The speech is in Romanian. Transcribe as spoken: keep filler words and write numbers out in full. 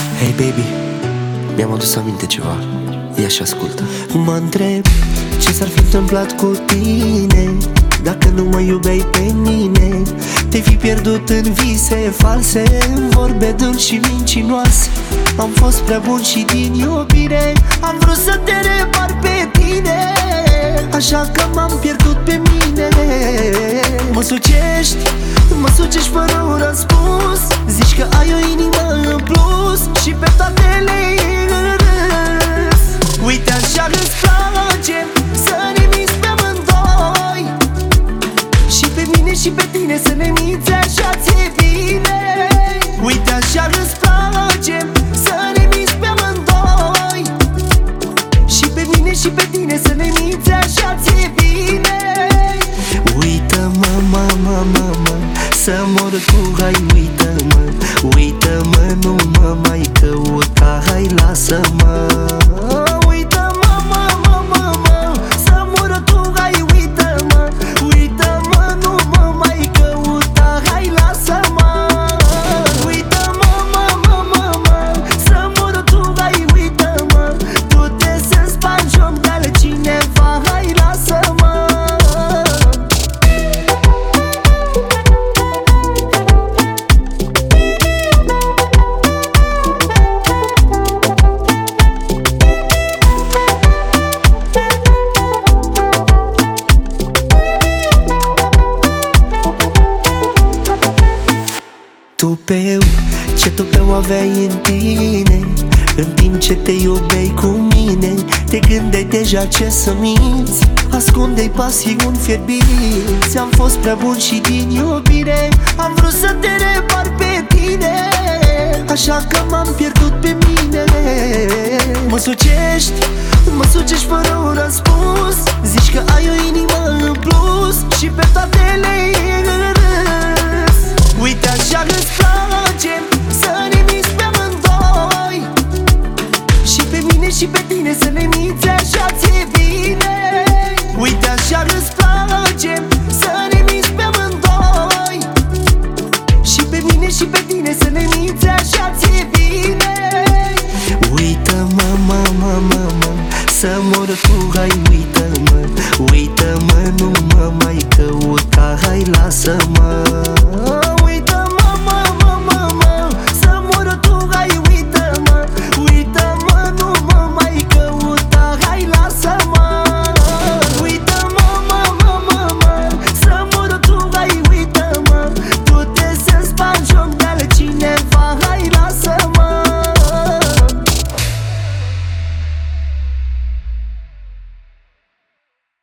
Hey baby, mi-am adus aminte ceva. Ia și ascultă. Mă întreb ce s-ar fi întâmplat cu tine dacă nu mă iubeai pe mine. Te-ai fi pierdut în vise false, în vorbe dulci și mincinoase. Am fost prea bun și din iubire am vrut să te repar pe tine, așa că m-am pierdut pe mine. Mă sucești, mă sucești fără un răspuns. Zici că ai o inimă în plus și pe toate le-ai râs. Uite așa îți place să ne miți pe amândoi, și pe mine și pe tine să ne miți, așa ți-e bine. Uite așa îți place să ne miți pe amândoi, și pe mine și pe tine să ne miți, așa ți-e bine. Uită-mă, mama, mama, să mor cu hai, uită-mă. Uită-mă, nu mă mai căuta, hai, lasă-mă. Uită-mă, mama, mama, să mor cu hai, uită-mă. Uită-mă, nu mă mai căuta, hai, lasă-mă. Uită-mă, mama, mama, să mor cu hai, uită-mă. Du-te să spargi om de altcineva, hai, lasă-mă. Tupeu, ce tupeu aveai în tine, în timp ce te iubeai cu mine. Te gândeai deja ce să minți, ascundeai pasiuni fierbinți. Am fost prea bun și din iubire am vrut să te repar pe tine, așa că m-am pierdut pe mine. Mă sucești, mă sucești fără un răspuns. Zici că ai o inimă în plus și pe toate le-ai râs. Uite așa îți place să ne miți pe amândoi, și pe mine și pe tine să ne miți, așa ți-e bine. Uite așa îți place să ne miți pe amândoi, și pe mine și pe tine să ne miți, așa ți-e bine. Uită-mă, mama, mama, să mor cu hai, uită-mă. Uită-mă, nu mă mai căuta, hai, lasă-mă.